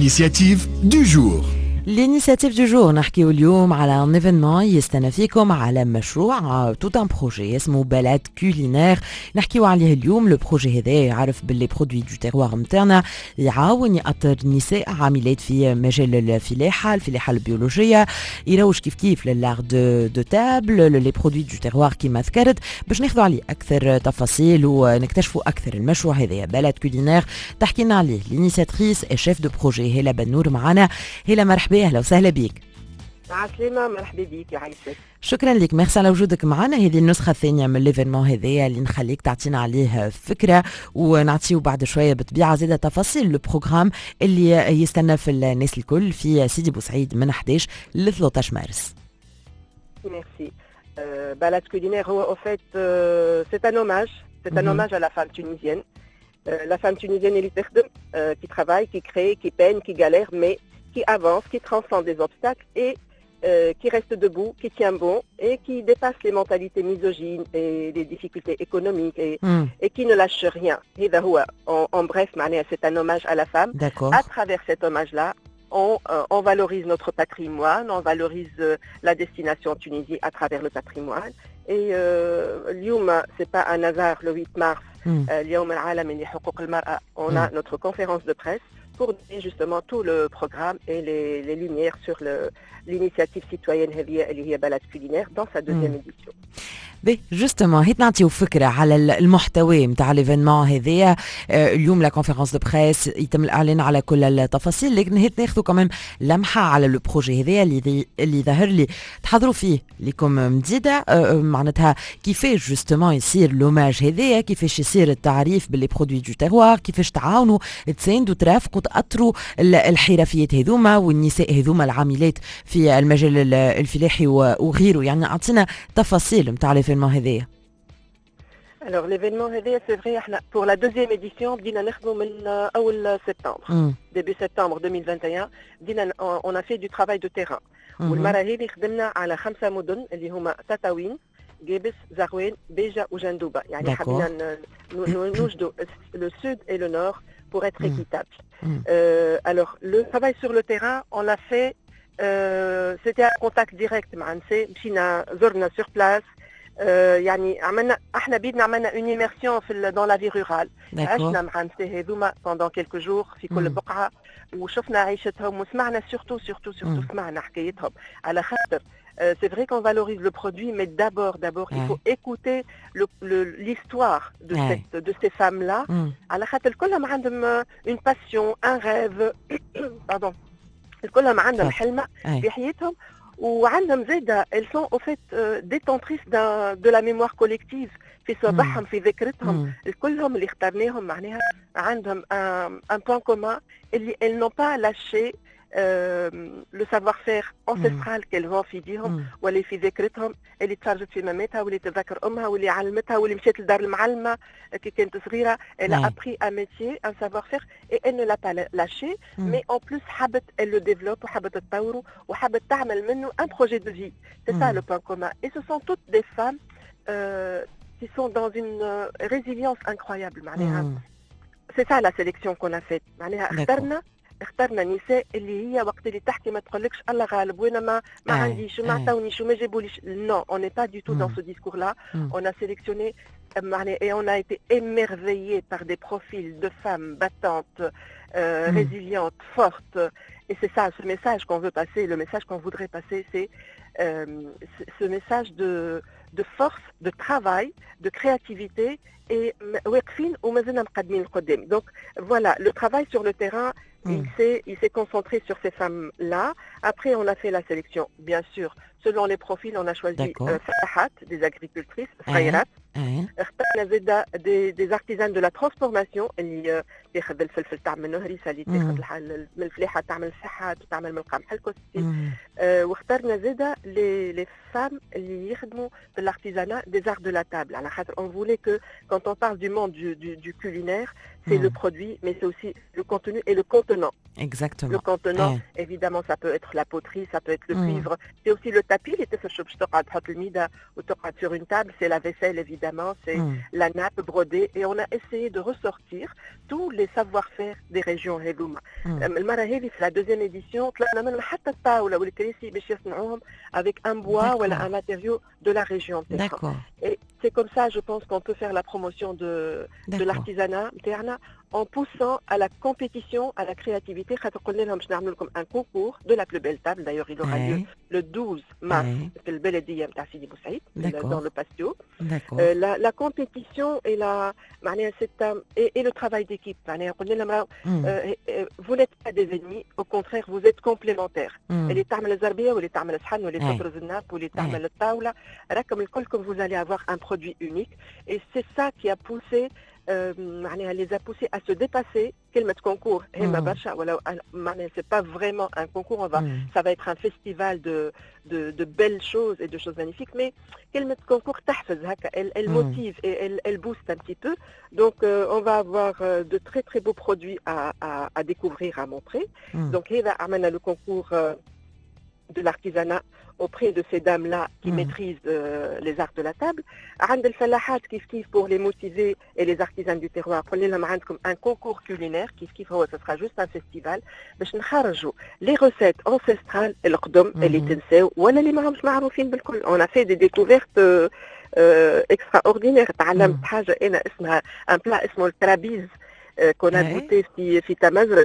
l'initiative du jour. L'initiative du jour نحكيو اليوم على un événement يستنى فيكم على مشروع tout un projet اسمه بلد كولينير نحكيو عليه اليوم. لو بروجي هذا يعرف باللي برودوي دو تيروار نتاعنا يعاون يأطر نساء عاملات في مجال الفلاحة البيولوجية يروج كيف للار دو تابل لي برودوي دو تيروار كيما ذكرت باش ناخذوا عليه اكثر تفاصيل ونكتشفوا اكثر المشروع هذا بلد كولينير تحكي لنا عليه لينيسياتريس اي شيف دو بروجي هلا بنور معنا. هلا مرحبا اهلا وسهلا بيك. عسلامة مرحبا بيك يا عيسى. شكرا لك ميرسي على وجودك معنا. هذه النسخة الثانية من ليفينمون هذايا اللي نخليك تعطينا عليه فكرة ونعطيو بعد شوية بطبيعة زيادة تفاصيل البروغرام اللي يستنى في الناس الكل في سيدي بوسعيد من 11 ل 13 مارس. Merci. Balade culinaire, en fait, c'est un hommage. C'est un hommage à la femme tunisienne. La femme tunisienne, qui travaille, qui crée, qui peine, qui galère, mais qui avance, qui transcende des obstacles et qui reste debout, qui tient bon et qui dépasse les mentalités misogynes et les difficultés économiques et qui ne lâche rien. En bref, c'est un hommage à la femme. D'accord. À travers cet hommage-là, on valorise notre patrimoine, on valorise la destination Tunisie à travers le patrimoine. Et اليوم, c'est pas un hasard, le 8 mars, اليوم العالمي لحقوق المرأة, on a notre conférence de presse pour donner justement tout le programme et les lumières sur l'initiative citoyenne اللي هي بلد كولينير dans sa deuxième édition. بي جوستومون هيك نعطيو فكره على المحتوى نتاع ليفينمون هذايا. اليوم لا كونفيرونس دو بريس يتم الاعلان على كل التفاصيل لكن هيك ناخذوا كمان لمحه على لو بروجي هذايا اللي ظهر لي تحضروا فيه لكم مديده معناتها كيفاش جوستومون يصير لوماج هذايا كيفاش يصير التعريف باللي برودوي دو تيروار كيفاش تعاونوا تساندوا ترافقوا تاطروا الحرفيات هذوما والنساء هذوما العاملات في المجال الفلاحي وغيره. يعني اعطينا تفاصيل نتاع Alors l'événement c'est vrai, pour la deuxième édition, بدينا نخدموا من أول septembre. Début septembre 2021, on a fait du travail de terrain. والمرة هذه خدمنا على 5 مدن اللي هما تطاوين، جيبس، زغوين، بيجا وجندوبة. يعني حبينا نوجدوا le sud et le nord pour être équitable. Alors le travail sur le terrain, on l'a fait, c'était un contact direct مع النساء، مشينا زرنا sur place. يعني احنا بيدنا عملنا une immersion dans la vie rurale. عشنا مع النساء هذوما pendant quelques jours في كل بقعة وشفنا عيشتهم وسمعنا surtout سمعنا حكايتهم على خاطر c'est vrai qu'on valorise le produit mais d'abord il faut écouter l'histoire de ces femmes-là على خاطر كلهم عندهم une passion, un rêve pardon. كلهم عندهم حلمة في حياتهم وعندهم زيادة elles sont au fait détentrices de la mémoire collective في صباحهم في ذكرتهم. كلهم اللي اخترناهم معناها عندهم un point commun اللي elles n'ont pas lâché le savoir-faire ancestral qu'elles vont في ايديهم واللي في ذكرتهم اللي تفرجت في مامتها واللي تذكر امها واللي علمتها واللي مشات لدار المعلمه كي كانت صغيره. Elle a appris un métier, un savoir-faire et elle ne l'a pas lâché mais en plus حبت elle le développe وحبت تطوره وحبت تعمل منه un projet de vie. C'est ça le point commun et ce sont toutes des femmes qui sont dans une résilience incroyable معناها. C'est ça la sélection qu'on a faite معناها اخترنا نساء اللي هي وقت اللي تحكي ما تقولكش الله غالب وانا ما عنديش ما عطاونيش وما جابوليش. Non, on n'est pas du tout dans ce discours-là. On a sélectionné et on a été émerveillés par des profils de femmes battantes, résilientes, fortes. Et c'est ça, ce message qu'on veut passer, le message qu'on voudrait passer, c'est ce message de force, de travail, de créativité et donc voilà, le travail sur le terrain, il s'est concentré sur ces femmes-là. Après, on a fait la sélection, bien sûr. Selon les profils, on a choisi Fahat, des agricultrices, Khayrat. اخترنا زيدا des artisans de la transformation اللي تاخذ الفلفل تعمل هريسه اللي تاخذ من الفلاحه تعمل الفحات وتعمل من القمح الكسكسي. واخترنا زيدا les femmes اللي يخدموا في l'artisanat des arts de la table على خاطر on voulait que quand on parle du monde du culinaire c'est le produit mais c'est aussi le contenu et le contenant. Exactement. Le contenant, évidemment, ça peut être la poterie, ça peut être le cuivre. C'est aussi le tapis, sur une table, c'est la vaisselle, évidemment, c'est la nappe brodée. Et on a essayé de ressortir tous les savoir-faire des régions Helouma. C'est la deuxième édition, avec un bois ou un matériau de la région. D'accord. Et c'est comme ça, je pense qu'on peut faire la promotion de l'artisanat en poussant à la compétition, à la créativité. Un concours de la plus belle table. D'ailleurs, il aura lieu le 12 mars dans le patio. La compétition et le travail d'équipe. Vous n'êtes pas des ennemis, au contraire, vous êtes complémentaires. Vous allez avoir un produit unique. Et c'est ça qui a poussé les a poussés à se dépasser. كلمة concours c'est pas vraiment un concours, ça va être un festival de belles choses et de choses magnifiques, mais كلمة concours elle motive et elle booste un petit peu. Donc on va avoir de très très beaux produits à découvrir, à montrer. Donc il va amener le concours de l'artisanat auprès de ces dames-là qui maîtrisent les arts de la table. عند الفلاحات كيف pour les motiver et les artisans du terroir. قلنا لهم عندكم un concours culinaire كيف هو, ce sera juste un festival باش نخرجوا les recettes ancestrales القدم اللي تنساو ولا اللي ماهمش معروفين بالكل. On a fait des découvertes extraordinaires. تعلمت حاجة أنا اسمها un plat اسمه الترابيز qu'on a goûté في تمازرت.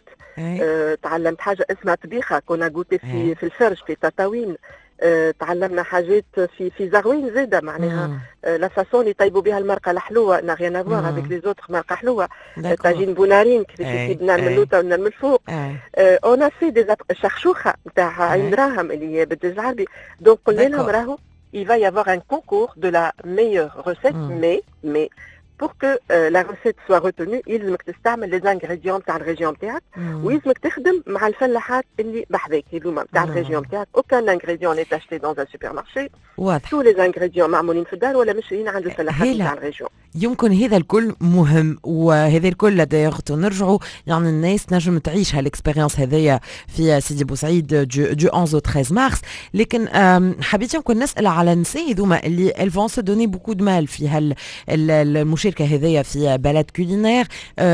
تعلمت حاجة اسمها طبيخة كنا goûté في الفرج في تطاوين. تعلمنا حاجات في زغوين زاده معناها لا فاسون اللي يطيبوا بها المرقه الحلوه نا غيان افوار افيك لي زوتر مرقه حلوه طاجين بونارين كيف نعمل اللوطه ونعمل الفوق. اون في دي شخشوخه نتاع عين دراهم اللي هي بالدجاج العربي. دونك قلنا لهم راهو il va y avoir un concours de la meilleure recette, mais pour que la recette soit retenue, يلزمك تستعمل les ingrédients تاع الريجيون نتاعك ويلزمك تخدم مع الفلاحات اللي بحذاك هذوما تاع الريجيون نتاعك. aucun ingrédient n'est acheté dans un supermarché. tous les ingrédients معمولين في الدار ولا مشريين عند الفلاحات تاع الريجيون. يمكن هذا الكل مهم، وهذا الكل دايوغ نرجعوا يعني الناس نجم تعيش هالاكسبيرينس هذايا في سيدي بوسعيد دو 11 au 13 مارس. لكن حبيت يمكن نسال على النساء هذوما اللي elles vont se donner beaucoup de mal في المشاركه هذيا في بلد كولينير.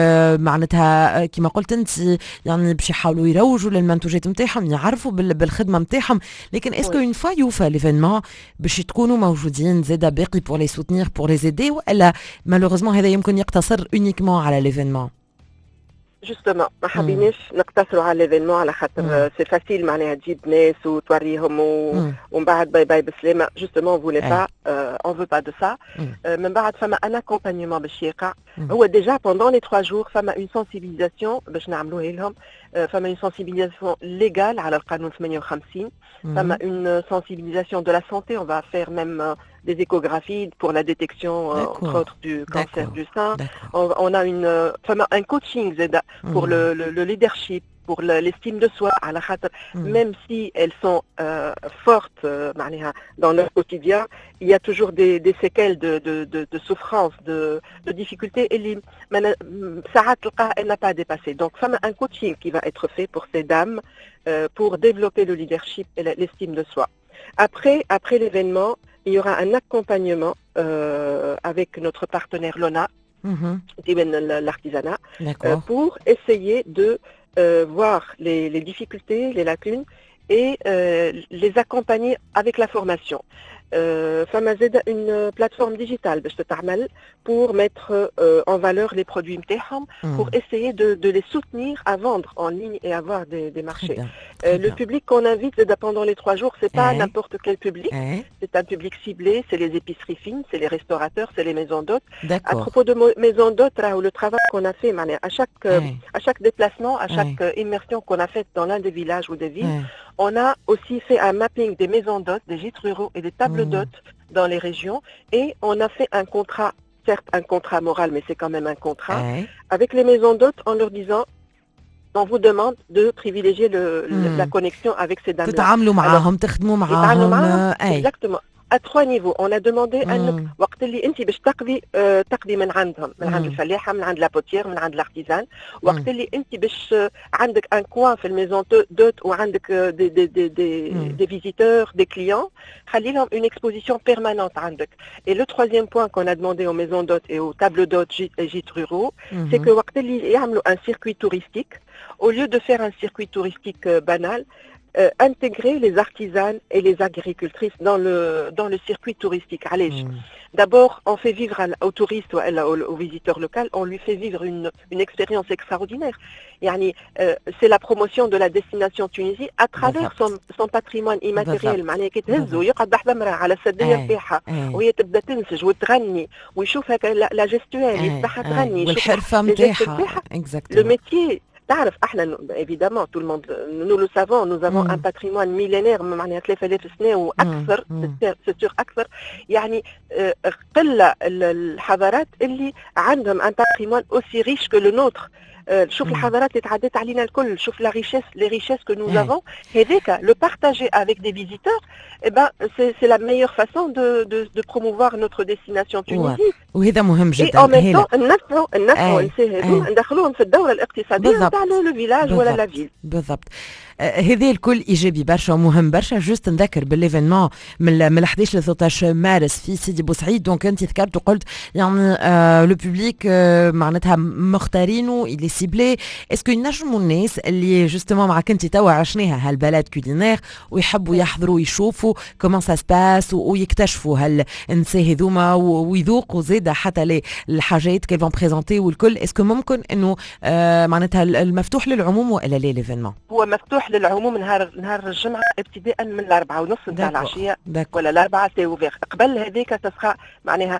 معناتها كما قلت انت يعني باش يحاولوا يروجوا للمنتوجات نتاعهم، يعرفوا بالخدمه نتاعهم. لكن اسكو اون فوا يوفى ليفينمون باش تكونوا موجودين زاده باقي بور لي سوتنير بور لي زيدي، ولا مالوغوزمون هذا يمكن يقتصر اونيكمون على ليفينمون؟ جوستومون ما حابيناش نقتصروا على ليفينمون على خاطر سي فاسيل معناها تجيب ناس وتوريهم ومن بعد باي باي بسلامه. جوستومون فولي با اون فو با دو سا. من بعد فما ان اكومبانيمون باش يقع. هو ديجا بوندون لي 3 جور فما اون سنسيبيليزاسيون باش نعملوها لهم. فما اون سنسيبيليزاسيون ليغال على القانون 58. فما اون سنسيبيليزاسيون دو لا سانتي. اون va faire même des échographies pour la détection entre autres du cancer du sein. On a un coaching pour le leadership, pour l'estime de soi, à la même si elles sont fortes dans leur quotidien, il y a toujours des séquelles de souffrance, de difficultés, et elle n'a pas dépassé. Donc, un coaching qui va être fait pour ces dames pour développer le leadership et l'estime de soi. Après l'événement, il y aura un accompagnement avec notre partenaire Lona, l'artisanat, pour essayer de voir les difficultés, les lacunes et les accompagner avec la formation. فما زاد une plateforme digitale باش تتعمل pour mettre en valeur les produits نتاعهم, pour essayer de les soutenir à vendre en ligne et avoir des marchés. Le public qu'on invite pendant les 3 jours, c'est pas n'importe quel public, c'est un public ciblé, c'est les épiceries fines, c'est les restaurateurs, c'est les maisons d'hôtes. À propos de maisons d'hôtes, le travail qu'on a fait à chaque déplacement, à chaque immersion qu'on a faite dans l'un des villages ou des villes, on a aussi fait un mapping des maisons d'hôtes, des gîtes ruraux et des tables d'hôtes dans les régions, et on a fait un contrat, certes un contrat moral, mais c'est quand même un contrat, avec les maisons d'hôtes en leur disant on vous demande de privilégier la connexion avec ces dames-là. تتعاملوا معهم, تخدموا معهم. Exactement. à 3 niveaux. On a demandé انك وقت اللي انت باش تقضي من عندهم، من عند الفلاحه، من عند لابوتيير، من عند الارتيزان، وقت اللي انت باش عندك ان كوان في الميزون دوت وعندك des visiteurs, des clients, خلي لهم une exposition permanente عندك. Et le troisième point qu'on a demandé aux maisons d'hôtes et aux tables d'hôtes et gîtes ruraux, c'est que وقت اللي يعملوا un circuit touristique, au lieu de faire un circuit touristique banal, intégrer les artisanes et les agricultrices dans le circuit touristique. Allez, d'abord, on fait vivre aux touristes, aux visiteurs locaux, on lui fait vivre une expérience extraordinaire. Yani, c'est la promotion de la destination Tunisie à travers son patrimoine immatériel. معناها كي تهزو يقعد بحذا مراه على السديه نتاعها وهي تبدا تنسج وتغني ويشوف هكا لا جيستوال يسمعها تغني والحرفه نتاعها. Le métier. تعرف احنا évidemment tout le monde nous le savons, nous avons un patrimoine millénaire معناها 3000 سنه واكثر سيتور اكثر. يعني قله الحضارات اللي عندهم un patrimoine aussi riche que le nôtre. شوف الحضارات اللي تعدت علينا الكل، شوف les richesses que nous avons. هذاك le partager avec des visiteurs, eh ben c'est la meilleure façon de promouvoir notre destination Tunisie. وهذا مهم جدا. Et en même temps النفع ندخلوهم في الدورة الاقتصادية نتاع لو فيلاج ولا لا فيل. بالضبط. هذه الكل ايجابي برشا ومهم برشا. جوست نذكر بالليفينمون من 11 ل 13 مارس في سيدي بوسعيد. دونك انت ذكرت وقلت يعني لو بوبليك معناتها مختارينه اللي سيبلي. اسكو ينجموا الناس اللي جوستومون معك انت توا عشناها هالبلد كولينير ويحبوا يحضروا ويشوفوا كومون سا سباس ويكتشفوا هالنساء هذوما ويذوقوا زاده حتى الحاجات كي فون بريزونتي والكل. اسكو ممكن انه معناتها المفتوح للعموم ولا لا ليفينمون؟ هو مفتوح للعموم نهار الجمعة ابتداء من 4:30 نتاع العشية ولا 4 سي اوفير. قبل هذيك تسخى معناها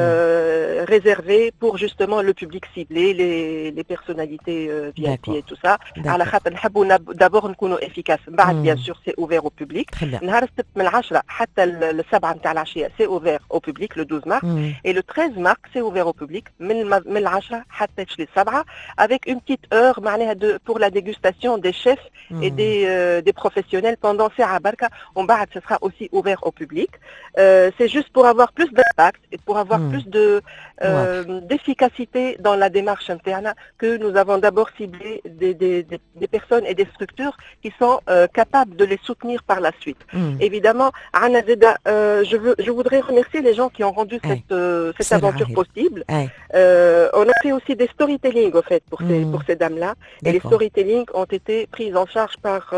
réservé pour justement le public ciblé, les personnalités VIP et tout ça. على خاطر نحبوا d'abord نكونوا efficaces. بعد bien sûr c'est ouvert au public. نهار السبت من 10 حتى ل7 نتاع العشية c'est ouvert au public le 12 mars et le 13 mars c'est ouvert au public من 10 حتى ل7 avec une petite heure معناها pour la dégustation des chefs et des professionnels pendant ساعة بركة. ومن بعد ce sera aussi ouvert au public. C'est juste pour avoir plus d'impact et pour avoir plus d'efficacité dans la démarche interne que nous avons d'abord ciblé des personnes et des structures qui sont capables de les soutenir par la suite. Évidemment, Anna Zeda, je voudrais remercier les gens qui ont rendu cette aventure possible. On a fait aussi des storytelling au fait pour ces dames-là. Et les storytelling ont été prises en charge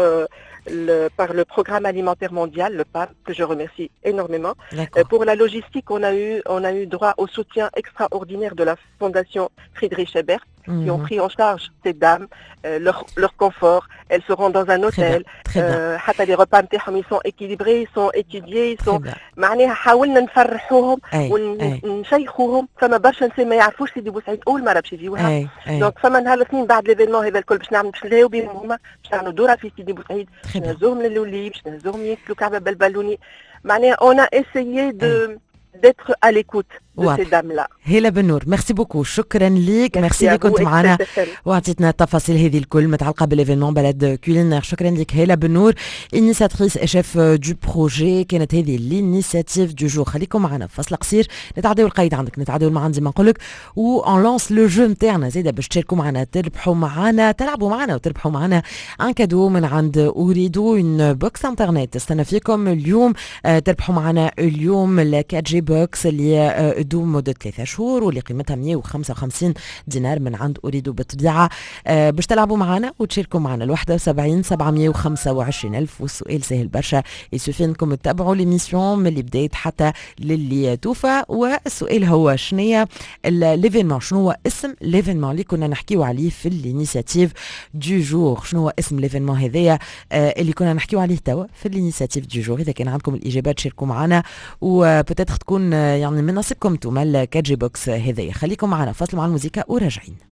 par le programme alimentaire mondial, le PAM, que je remercie énormément. Pour la logistique, on a eu droit au soutien extraordinaire de la Fondation Friedrich Ebert, qui ont pris en charge ces dames, leur confort. Elles seront dans un hôtel. حتى les repas نتاعهم ils sont équilibrés, ils sont étudiés, ils sont معناها حاولنا نفرحوهم ونشيخوهم. فما برشا نساء ما يعرفوش سيدي بوسعيد أول مرة باش يجيوها. دونك فما نهار الاثنين بعد ليفينمون هذا الكل باش نلاقيو بهم هما باش نعملوا دورة في سيدي بوسعيد، باش نهزوهم للولي، باش نهزوهم ياكلوا كعبة بالبالوني. معناها on a essayé d'être à l'écoute de ces dames-là. هلا بنور، ميرسي بوكو، شكرا ليك، ميرسي ليك كنت معنا وعطيتنا التفاصيل هذه الكل متعلقه بالايفينمون بلد كولينير. شكرا ليك هلا بنور، انيساتريس شيف دو بروجي. كانت هذه لينيسياتيف دو جور. خليكم معنا فاصل قصير نتعداو القيد عندك، نتعداو مع عندي ما نقول لك اون لونس لو جو نتاعنا زيد باش تشاركوا معنا، تربحوا معنا، تلعبوا معنا وتربحوا معنا ان كادو من عند اوريدو، اون بوكس انترنت. استنى فيكم اليوم تربحوا معنا اليوم ال 4 جي بوكس اللي دوم مدة 3 شهور واللي قيمتها 155 دينار من عند أريدو بالطبيعة. باش تلعبوا معنا وتشاركوا معنا 71 725 ألف. والسؤال سهل برشا، يسوفي انكم تتابعوا ليميسيون من اللي بدايت حتى للي توفى. والسؤال هو شنية ليفينمون، شنو هو اسم ليفينمون اللي كنا نحكيو عليه في الانيسياتيف دو جور؟ شنو هو اسم ليفينمون هذايا اللي كنا نحكيو عليه توا في الانيسياتيف دو جور؟ إذا كان عندكم الإجابات شاركوا معنا وبتاتخ تكون يعني من نصيبكم توما ال 4 جي بوكس هذايا. خليكم معنا فاصل مع الموسيقى وراجعين.